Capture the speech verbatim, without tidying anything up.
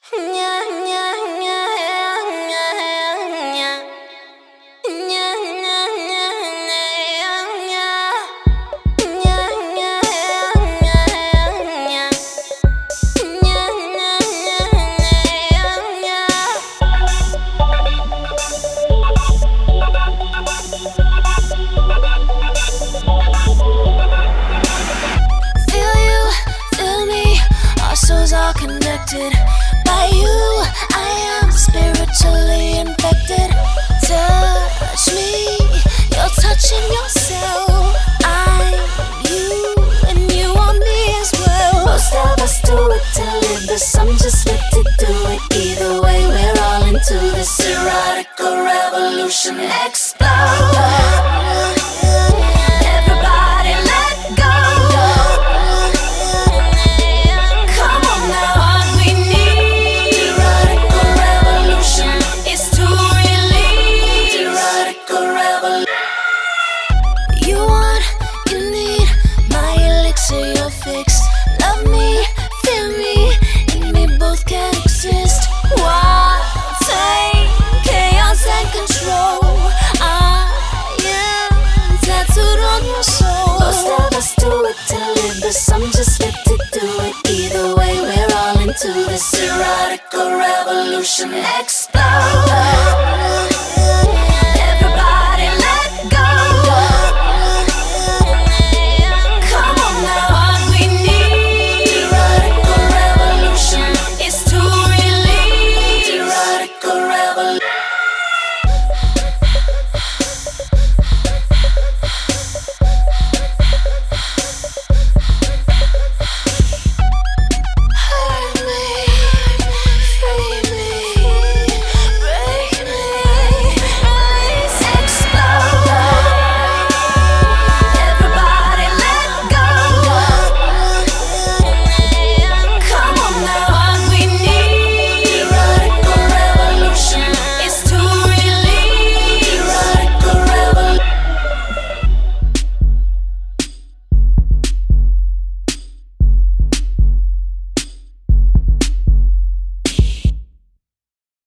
Are connected by you. I am spiritually infected. Touch me, you're touching yourself. I'm you, and you want me as well. Most of us do it to live this, some just live to do it. Either way, we're all into this erotica revolution. Explode. Some just live to do it. Either way, we're all into this erotica revolution. Explode.